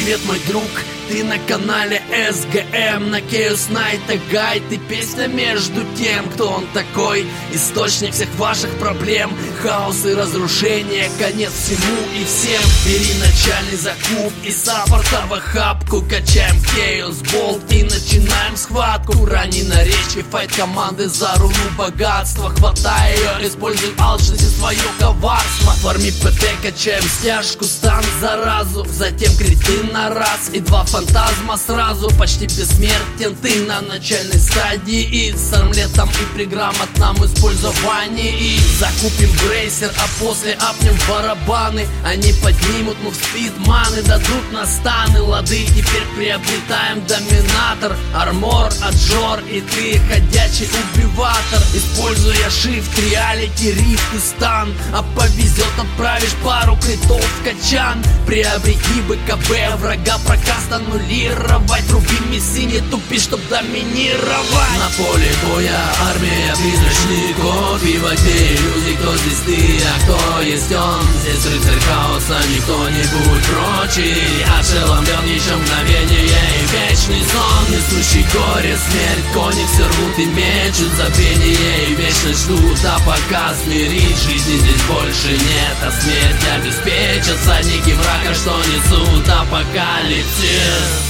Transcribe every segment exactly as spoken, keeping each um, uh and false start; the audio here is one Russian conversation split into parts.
Привет, мой друг, ты на канале эс гэ эм, на Chaos Night Guide. И песня между тем, кто он такой, источник всех ваших проблем. Хаос и разрушение, конец всему и всем. Бери начальный закуп и саппорта в охапку. Качаем Chaos Bolt и начинаем схватку. Ранний на речи, файт команды за руну богатства. Хватай ее, используй алчность и свое коварство. Фарми ПТ, качаем стяжку, стан заразу. Затем криты на раз и два фантазма сразу. Почти бессмертен ты на начальной стадии. И с армлетом и при грамотном использовании. И закупим брейсер, а после апнем барабаны. Они поднимут, ну в спид маны дадут на станы. Лады, теперь приобретаем доминатор, армор, аджор и ты ходячий убиватор. Используя shift, реалити, рифт и стан. А повезет, отправишь пару критов в качан. Приобрети бэ ка бэ, врага прокаст аннулировать. Руби месси, не тупи, чтоб доминировать. На поле боя армия призрачников. И во тьме иллюзий, кто здесь ты, а кто есть он. Здесь рыцарь хаоса, не кто-нибудь прочий. Ошеломлен еще мгновение и вечный сон. Несущий горе, смерть, кони все рвут и мечут. Забвение и вечность ждут, а пока смирить жизни здесь больше нет. А смерть обеспечат всадники врага, что несут апокалипсис.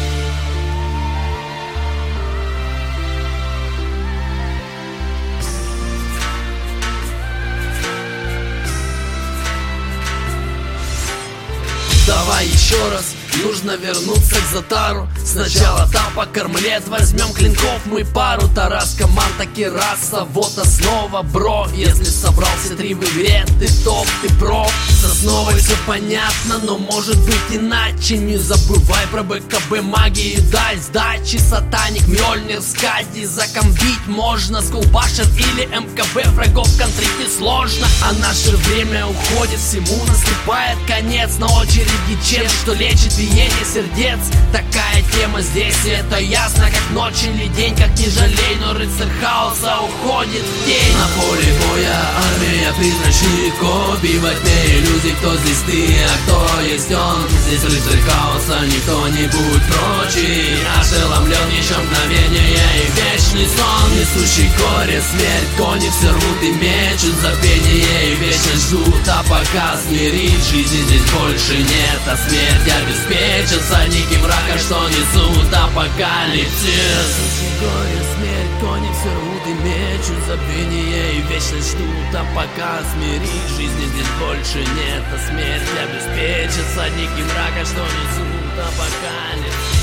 Давай еще раз, нужно вернуться к Затару. Сначала тапок, армлет, возьмем клинков мы пару. Тарас, команда, Кираса, вот основа, бро. Если собрался три в игре, ты топ, ты про. С основой все понятно, но может быть иначе. Не забывай про бэ ка бэ, магию дай сдачи. Сатаник, Мьёльнир, Скади, закомбить можно. Скулбашер или эм ка бэ, врагов контрить несложно. А наше время уходит, всему наступает конец. На очереди чем, что лечит биение сердец. Такая тема здесь, и это ясно, как ночь или день. Как не жалей, но рыцарь хаоса уходит в тень. На поле боя армия призрачников. И во тьме иллюзий, кто здесь ты, а кто есть он. Здесь рыцарь хаоса, не кто-нибудь прочий. Ошеломлен еще мгновение и вечный сон. Несущий горе, смерть, кони все рвут и мечут. Забвение и вечность ждут, а пока смирить жизни здесь больше нет. А смерть обеспечит всадники врага, что несут апокалипсис. Горе, смерть, кони все рвут и мечут. Забвение и вечность ждут, а пока смирить жизни здесь больше нет. А смерть обеспечит всадники врага, что несут апокалипсис.